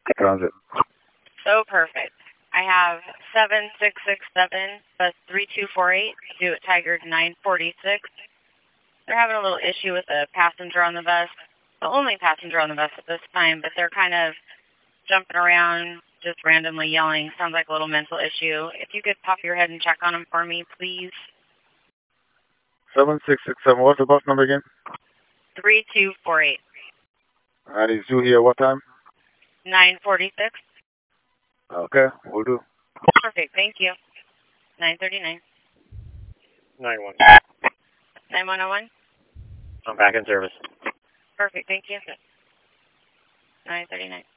Transit. So perfect. I have 7667 bus 3248 due at Tigard 946. They're having a little issue with a passenger on the bus. The only passenger on the bus at this time, but they're kind of jumping around, just randomly yelling. Sounds like a little mental issue. If you could pop your head and check on them for me, please. 7667. What's the bus number again? 3248. And he's due here what time? 946. Okay, we'll do. Perfect. Thank you. 939. 91. 9101. I'm back in service. Perfect. Thank you. 939.